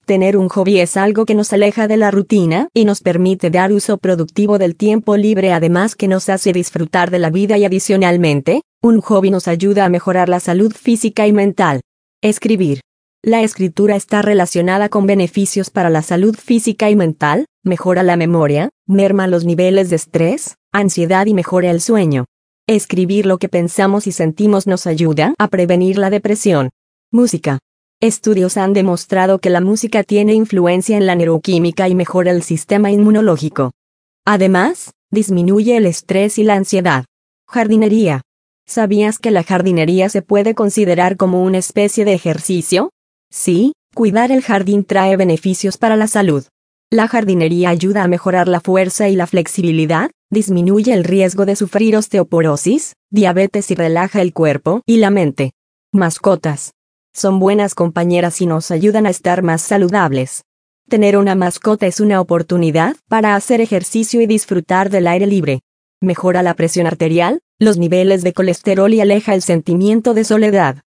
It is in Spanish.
Tener un hobby es algo que nos aleja de la rutina y nos permite dar uso productivo del tiempo libre, además que nos hace disfrutar de la vida, y adicionalmente, un hobby nos ayuda a mejorar la salud física y mental. Escribir. La escritura está relacionada con beneficios para la salud física y mental, mejora la memoria, merma los niveles de estrés, ansiedad y mejora el sueño. Escribir lo que pensamos y sentimos nos ayuda a prevenir la depresión. Música. Estudios han demostrado que la música tiene influencia en la neuroquímica y mejora el sistema inmunológico. Además, disminuye el estrés y la ansiedad. Jardinería. ¿Sabías que la jardinería se puede considerar como una especie de ejercicio? Sí, cuidar el jardín trae beneficios para la salud. La jardinería ayuda a mejorar la fuerza y la flexibilidad, disminuye el riesgo de sufrir osteoporosis, diabetes y relaja el cuerpo y la mente. Mascotas. Son buenas compañeras y nos ayudan a estar más saludables. Tener una mascota es una oportunidad para hacer ejercicio y disfrutar del aire libre. Mejora la presión arterial, los niveles de colesterol y aleja el sentimiento de soledad.